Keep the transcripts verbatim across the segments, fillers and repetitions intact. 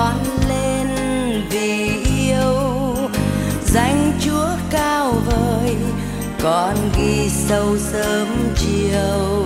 con lên vì yêu, danh Chúa cao vời con ghi sâu sớm chiều.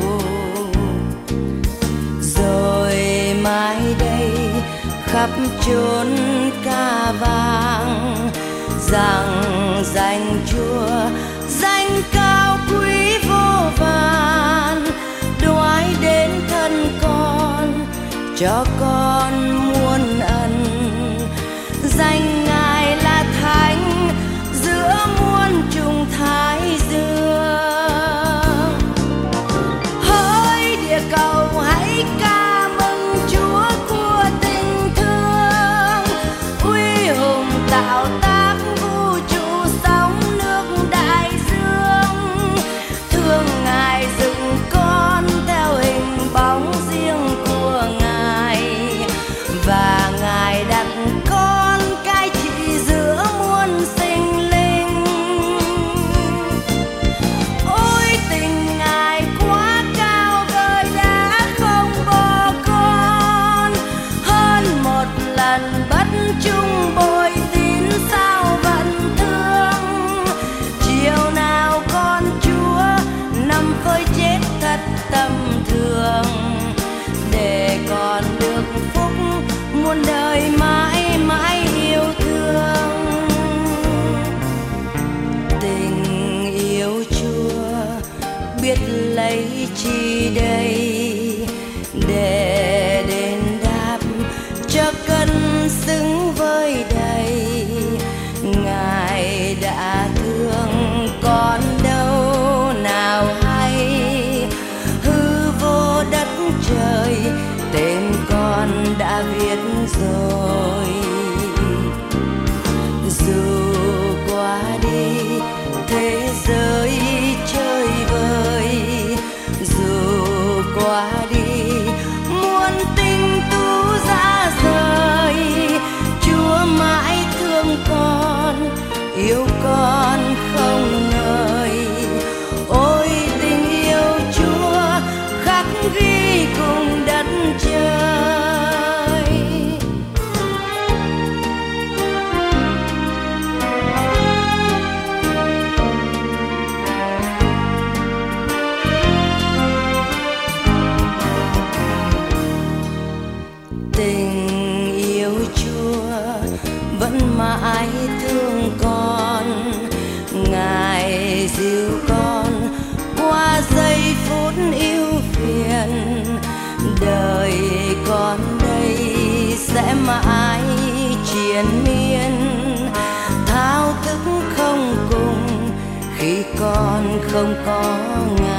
Rồi mai đây khắp chốn ca vang rằng danh Chúa danh cao quý vô vàn, đoái đến thân con cho con muôn ân. Danh Ngài là Thánh giữa muôn trùng thái dương. Hỡi địa cầu hãy ca mừng Chúa của tình thương, uy hùng tạo tác vũ trụ sóng nước đại dương. Thương Ngài dựng con theo hình bóng riêng của Ngài, và Ngài đặt con cai trị giữa muôn sinh linh. Ôi tình Ngài quá cao vời đã không bỏ con, hơn một lần bất chung bội tín sao vẫn thương. Chiều nào con Chúa nằm phơi chết thật tâm thương, để con được phúc muôn đời mãi mãi yêu thương. Tình yêu Chúa biết lấy chi đây để đền đáp cho cân xứng với đầy. Ngài đã thương con đâu nào hay, hư vô đất trời tên con đã viết rồi. Dù qua đi thế giới chơi vơi, dù qua đi muôn tinh tú ra rời, Chúa mãi thương con yêu con không ngơi. Ôi tình yêu Chúa khắc ghi cùng đất trời. Tình yêu Chúa vẫn mãi thương con, Ngài dìu con qua giây phút yêu phiền. Đời con đây sẽ mãi triền miên, thao thức không cùng khi con không có Ngài.